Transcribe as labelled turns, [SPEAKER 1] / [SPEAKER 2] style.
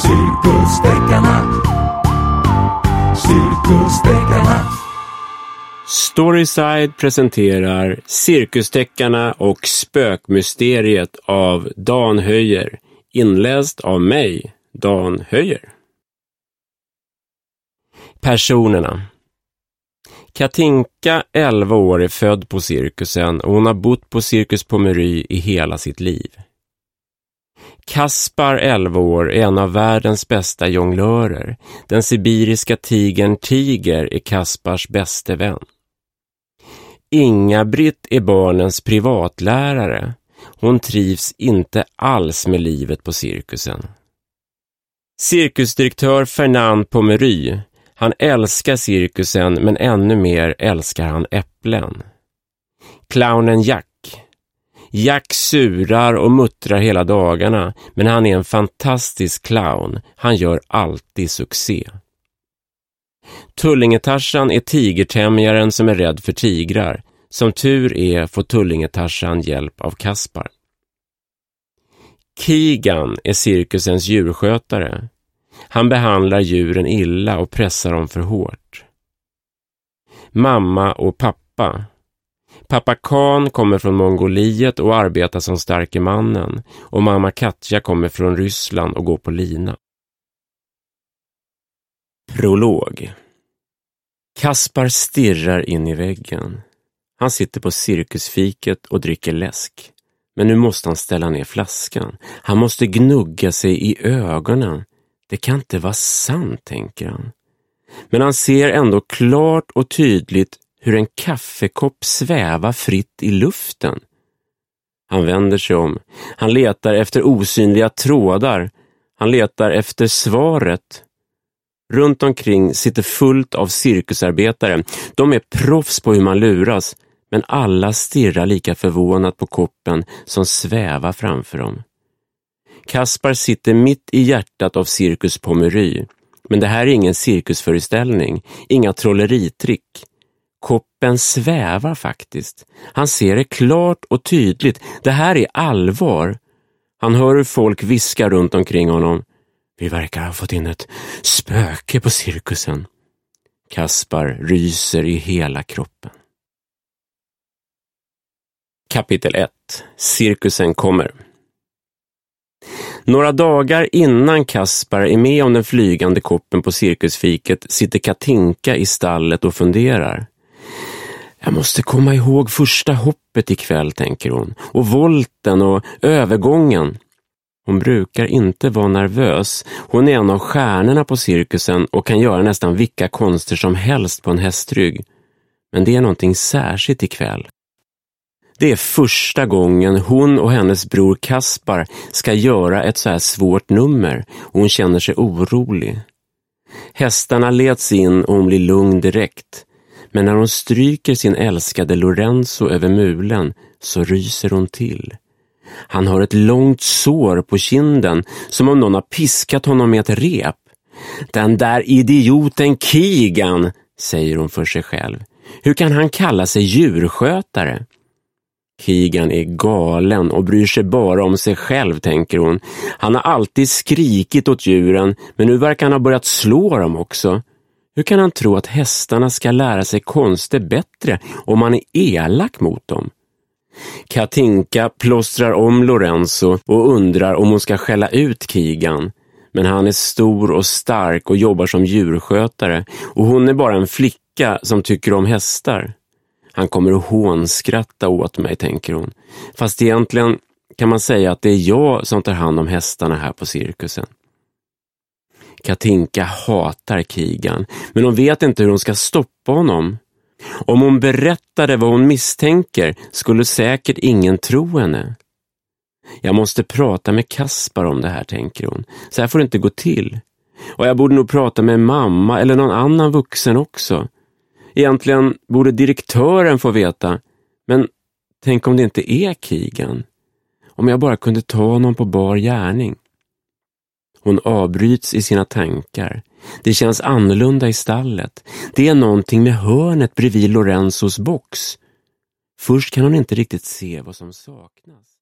[SPEAKER 1] Cirkusdeckarna. Cirkusdeckarna.
[SPEAKER 2] Storyside presenterar Cirkusdeckarna och spökmysteriet av Dan Höjer, inläst av mig, Dan Höjer. Personerna. Katinka, 11 år, är född på cirkusen och hon har bott på Cirkus Pommery i hela sitt liv. Kaspar, 11 år, är en av världens bästa jonglörer. Den sibiriska tigern Tiger är Kaspars bäste vän. Inga-Britt är barnens privatlärare. Hon trivs inte alls med livet på cirkusen. Cirkusdirektör Fernand Pommery. Han älskar cirkusen, men ännu mer älskar han äpplen. Clownen Jack. Jack surar och muttrar hela dagarna, men han är en fantastisk clown. Han gör alltid succé. Tullingetarsan är tigertämjaren som är rädd för tigrar. Som tur är får Tullingetarsan hjälp av Kaspar. Keegan är cirkusens djurskötare. Han behandlar djuren illa och pressar dem för hårt. Mamma och pappa. Pappa Khan kommer från Mongoliet och arbetar som starke mannen, och mamma Katja kommer från Ryssland och går på lina. Prolog. Kaspar stirrar in i väggen. Han sitter på cirkusfiket och dricker läsk. Men nu måste han ställa ner flaskan. Han måste gnugga sig i ögonen. Det kan inte vara sant, tänker han. Men han ser ändå klart och tydligt hur en kaffekopp svävar fritt i luften. Han vänder sig om. Han letar efter osynliga trådar. Han letar efter svaret. Runt omkring sitter fullt av cirkusarbetare. De är proffs på hur man luras, men alla stirrar lika förvånat på koppen som svävar framför dem. Kaspar sitter mitt i hjärtat av Cirkus Pommery. Men det här är ingen cirkusföreställning, inga trolleritrick. Koppen svävar faktiskt. Han ser det klart och tydligt. Det här är allvar. Han hör hur folk viskar runt omkring honom. Vi verkar ha fått in ett spöke på cirkusen. Kaspar ryser i hela kroppen. Kapitel 1. Cirkusen kommer. Några dagar innan Kaspar är med om den flygande koppen på cirkusfiket sitter Katinka i stallet och funderar. Jag måste komma ihåg första hoppet ikväll, tänker hon. Och volten och övergången. Hon brukar inte vara nervös. Hon är en av stjärnorna på cirkusen och kan göra nästan vilka konster som helst på en hästrygg. Men det är någonting särskilt ikväll. Det är första gången hon och hennes bror Kaspar ska göra ett så här svårt nummer och hon känner sig orolig. Hästarna leds in och hon blir lugn direkt. Men när hon stryker sin älskade Lorenzo över mulen så ryser hon till. Han har ett långt sår på kinden som om någon har piskat honom med ett rep. Den där idioten Keegan, säger hon för sig själv. Hur kan han kalla sig djurskötare? Keegan är galen och bryr sig bara om sig själv, tänker hon. Han har alltid skrikit åt djuren, men nu verkar han ha börjat slå dem också. Hur kan han tro att hästarna ska lära sig konster bättre om man är elak mot dem? Katinka plåstrar om Lorenzo och undrar om hon ska skälla ut Keegan. Men han är stor och stark och jobbar som djurskötare och hon är bara en flicka som tycker om hästar. Han kommer att hånskratta åt mig, tänker hon. Fast egentligen kan man säga att det är jag som tar hand om hästarna här på cirkusen. Katinka hatar Keegan, men hon vet inte hur hon ska stoppa honom. Om hon berättade vad hon misstänker skulle säkert ingen tro henne. Jag måste prata med Kaspar om det här, tänker hon. Så här får det inte gå till. Och jag borde nog prata med mamma eller någon annan vuxen också. Egentligen borde direktören få veta. Men tänk om det inte är Keegan. Om jag bara kunde ta honom på bar gärning. Hon avbryts i sina tankar. Det känns annorlunda i stallet. Det är någonting med hörnet bredvid Lorenzos box. Först kan hon inte riktigt se vad som saknas.